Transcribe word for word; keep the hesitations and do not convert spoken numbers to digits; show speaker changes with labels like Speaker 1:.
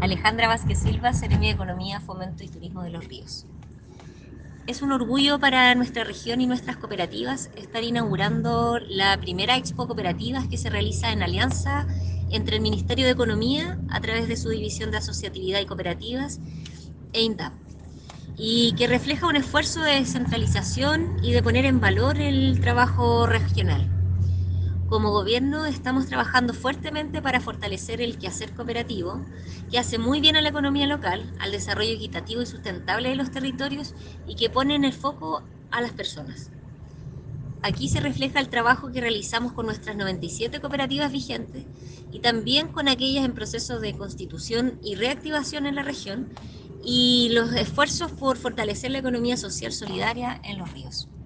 Speaker 1: Alejandra Vázquez Silva, Seremi de Economía, Fomento y Turismo de los Ríos. Es un orgullo para nuestra región y nuestras cooperativas estar inaugurando la primera Expo Cooperativas que se realiza en alianza entre el Ministerio de Economía, a través de su División de Asociatividad y Cooperativas, e INDAP, y que refleja un esfuerzo de descentralización y de poner en valor el trabajo regional. Como gobierno estamos trabajando fuertemente para fortalecer el quehacer cooperativo, que hace muy bien a la economía local, al desarrollo equitativo y sustentable de los territorios y que pone en el foco a las personas. Aquí se refleja el trabajo que realizamos con nuestras noventa y siete cooperativas vigentes y también con aquellas en proceso de constitución y reactivación en la región, y los esfuerzos por fortalecer la economía social solidaria en los ríos.